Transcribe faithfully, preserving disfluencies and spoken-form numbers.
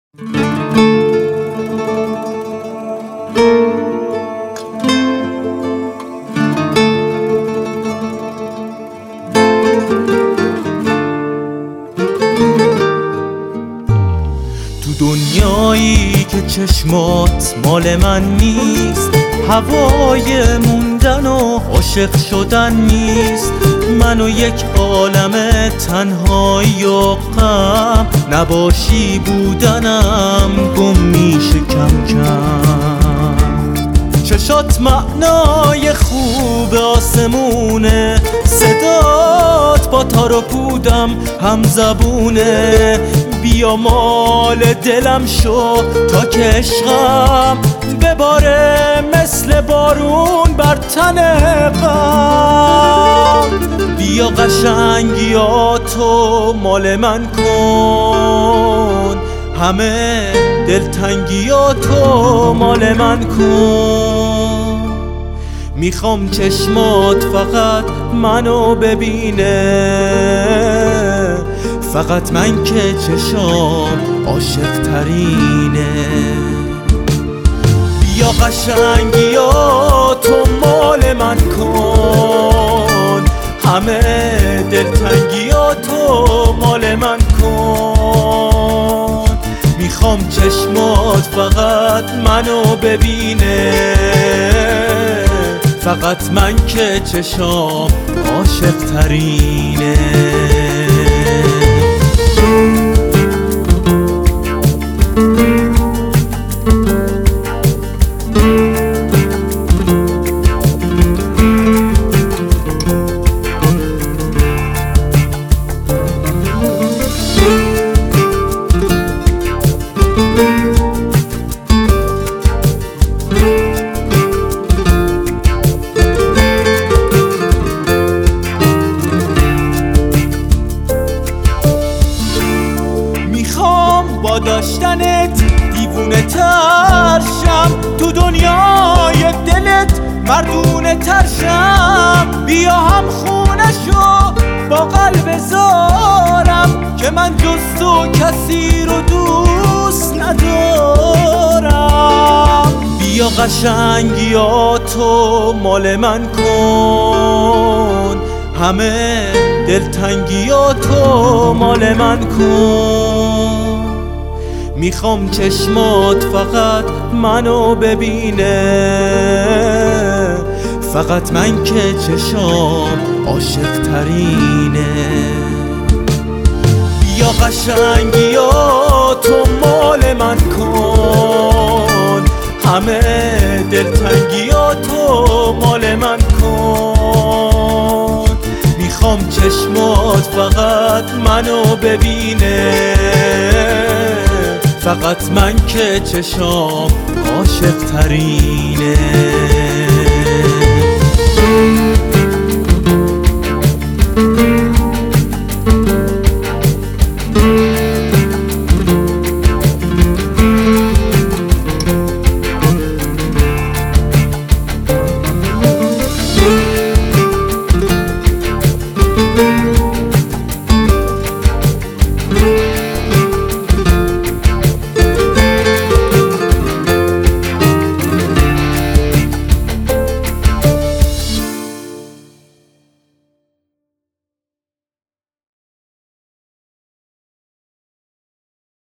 تو دنیایی که چشمات مال من نیست، هوای موندن و عاشق شدن نیست. من و یک عالم تنهایی و غم، نباشی بودنم گم میشه کم کم. چشات معنای خوب آسمونه، صدات با تار و پودم هم زبونه. بیا مال دلم شو تا که عشقم بباره مثل بارون بر تن غم. بیا قشنگیاتو مال من کن، همه دلتنگیاتو مال من کن. میخوام چشمات فقط منو ببینه، فقط من که چشام عاشق ترینه. بیا قشنگیاتو مال من کن، همه دلتنگیاتو مال من کن. میخوام چشمات فقط منو ببینه، فقط من که چشام عاشق ترینه. با داشتنت دیوونه ترشم، تو دنیای دلت مردونه ترشم. بیا هم خونه شو با قلب زارم، که من جز تو کسی رو دوست ندارم. بیا قشنگیاتو مال من کن، همه دلتنگیاتو مال من کن. میخوام چشمات فقط منو ببینه، فقط من که چشام عاشق ترینه. بیا قشنگیاتو مال من کن، همه دلتنگیاتو مال من کن. میخوام چشمات فقط منو ببینه، فقط من که چشام عاشق ترینه.